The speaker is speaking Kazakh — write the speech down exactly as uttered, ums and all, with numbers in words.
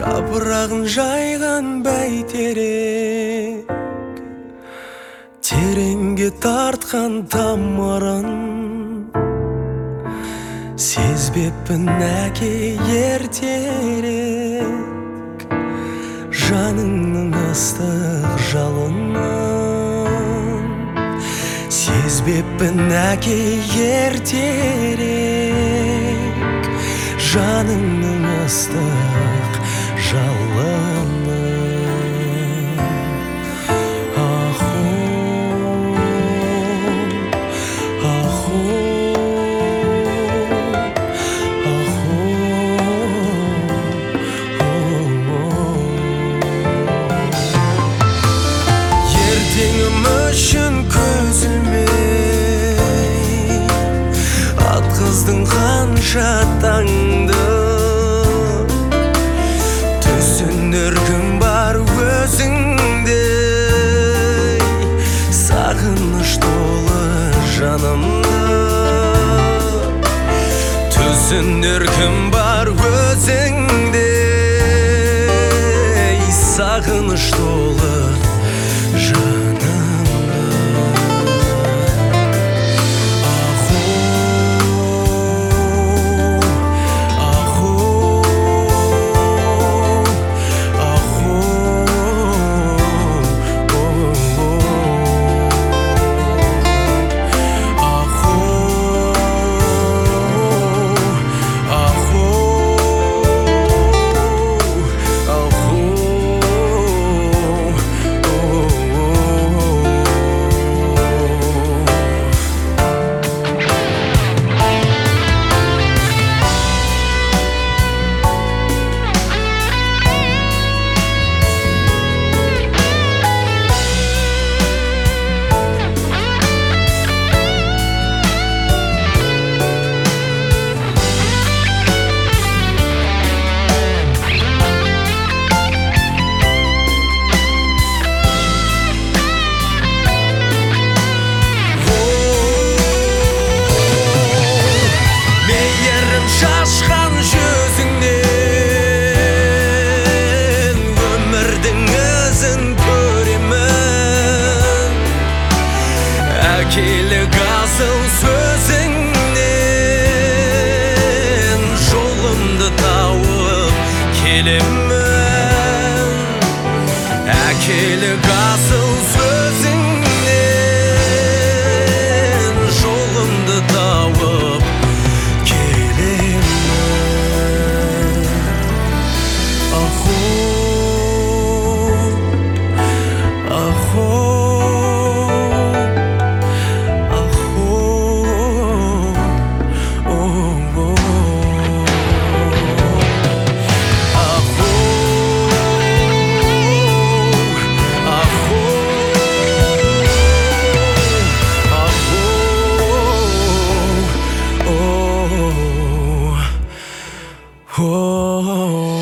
жапырағын жайған бәйтерек, тереңге тартқан тамырын сезбеппін әке ертерек, жаныңның ыстық жалынын сезбеппін әке ертерек, жаныңның ыстық жалынын. Ертеңім үшін көзілмей атқыздың қанша таңды, түсінер күн бар өзіңдей, сағыныш толы жанымды. Түсінер күн бар өзіңдей, сағыныш толы жанымды. Шашқан жүзіңнен өмірдің ізін көремін, әкелік асыл сөзіңнен жолымды тауып келемін, әкелік асыл сөзіңнен жолымды тауып oh,